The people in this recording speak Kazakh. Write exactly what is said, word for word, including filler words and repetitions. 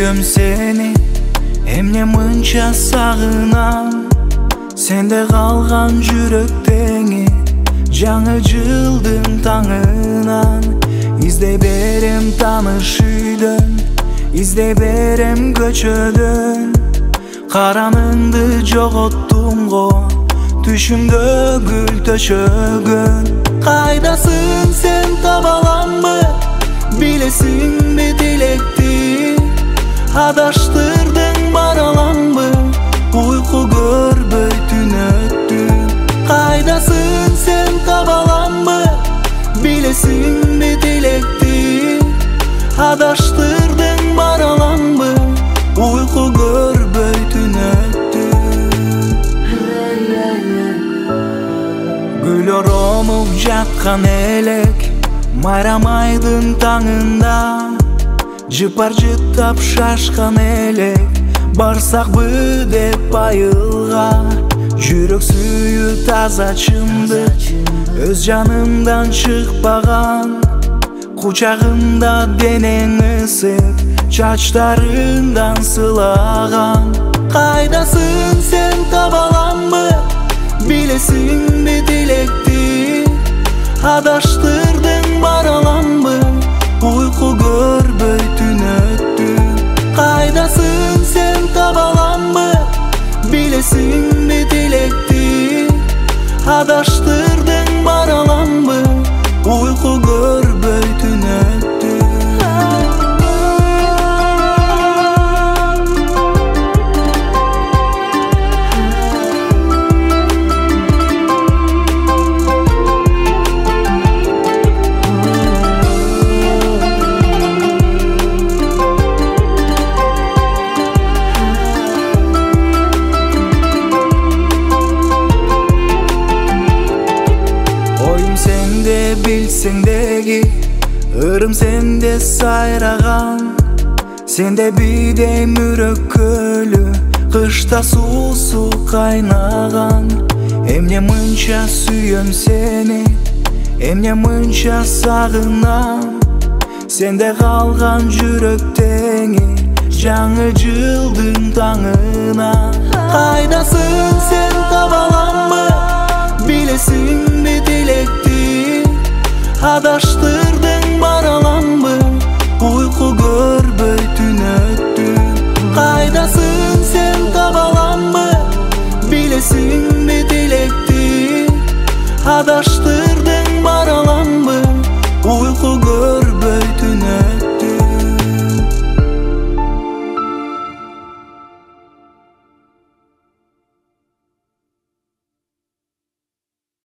sүйөм сени, эмне мынча сагынам. Сенде калган жүрөктеңи, жаңы жылдын таңынан. Издей берем тааныш үйдөн, издей берем көчөдөн. Караныңды жоготтум го, түшүмдө гүл төшөгөн. Кайдасың сен таба аламбы, билесиңби тилекти? Адаштырдың бара аламбы, уйку көрбөй түн өттү. Кайдасың сен таба аламбы, билесиңби тилекти? Адаштырдың бара аламбы, уйку көрбөй түн өттү. Гүл оромуп жаткан элек майрамайдын таңында, жыпар жыттап шашкан элек барсакпы деп айылга. Жүрөк сүйүү таза чындык, өз жанымдан чыкпаган. Кучагымда денең ысып, чачтарыңдан сылаган. Кайдасың сен таба аламбы, билесиңби тилекти? Адаштырдың бара аламбы, уйку көрбөй түн өттү. Кайдасың сен таба аламбы, билесиңби тилекти? Адаштырдың бара аламбы, уйку көрбөй түн өттү. Билсеңдеги ырым сенде сайраган. Сенде бидей мүрөккөлү, кышта суусу кайнаган. Эмне мынча сүйөм сени, эмне мынча сагынам. Сенде калган жүрөктеңи, жаңы жылдын таңынан. Кайдасың сен таба аламбы, билесиңби тилекти? Адаштырдың бара аламбы, уйку көрбөй түн өттү. Кайдасың сен таба аламбы, билесиңби тилекти? Адаштыр